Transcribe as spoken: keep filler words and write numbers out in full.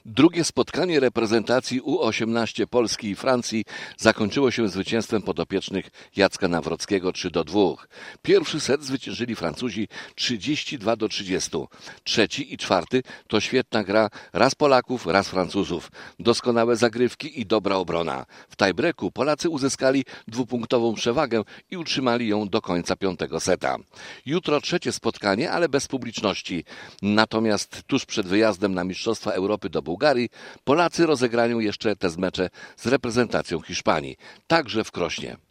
Drugie spotkanie reprezentacji U osiemnaście Polski i Francji zakończyło się zwycięstwem podopiecznych Jacka Nawrockiego trzy do dwóch. Pierwszy set zwyciężyli Francuzi trzydzieści dwa do trzydziestu. Trzeci i czwarty to świetna gra raz Polaków, raz Francuzów. Doskonałe zagrywki i dobra obrona. W tiebreaku Polacy uzyskali dwupunktową przewagę i utrzymali ją do końca piątego seta. Jutro trzecie spotkanie, ale bez publiczności. Natomiast tuż przed wyjazdem na Mistrzostwa Europy do Bułgarii Polacy rozegrają jeszcze te mecze z reprezentacją Hiszpanii, także w Krośnie.